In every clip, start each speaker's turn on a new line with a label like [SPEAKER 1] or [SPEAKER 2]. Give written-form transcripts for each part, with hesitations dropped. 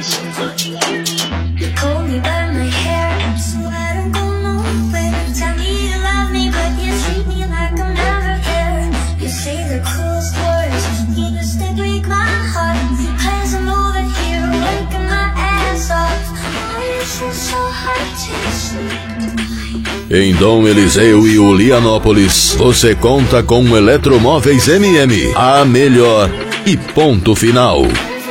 [SPEAKER 1] Em Dom Eliseu e Ulianópolis, você conta com Eletromóveis MM, a melhor e ponto final.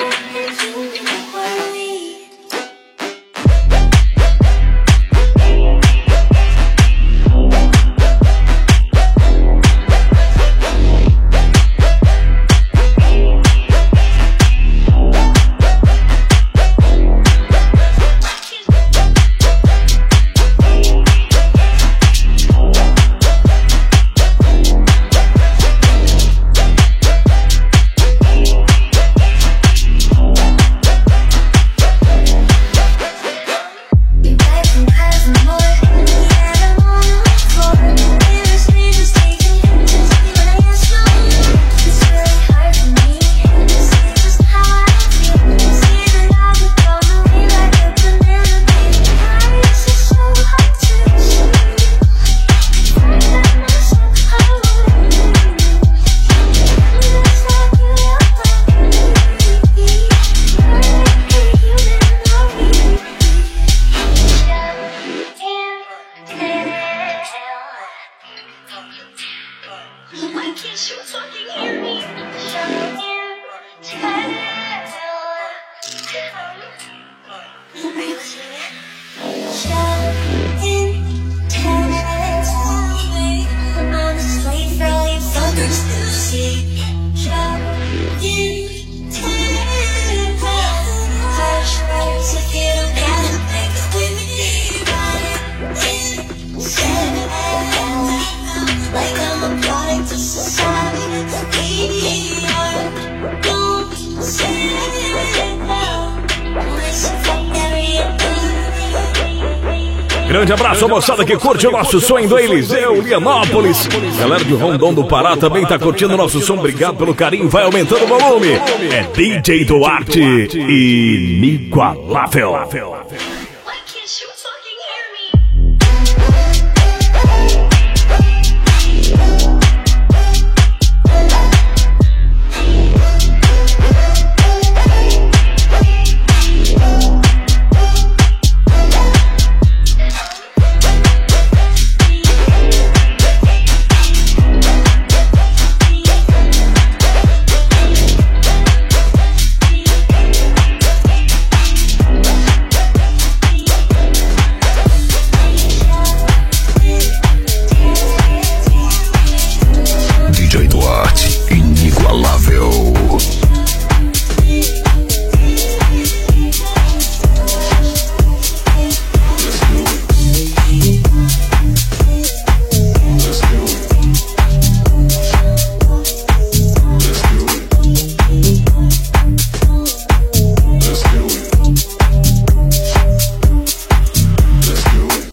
[SPEAKER 2] Grande abraço, moçada que curte o nosso som do Eliseu, Ulianópolis. Galera de Rondon do Pará também tá curtindo o nosso som. Obrigado pelo carinho, vai aumentando o volume. É DJ Duarte, inigualável.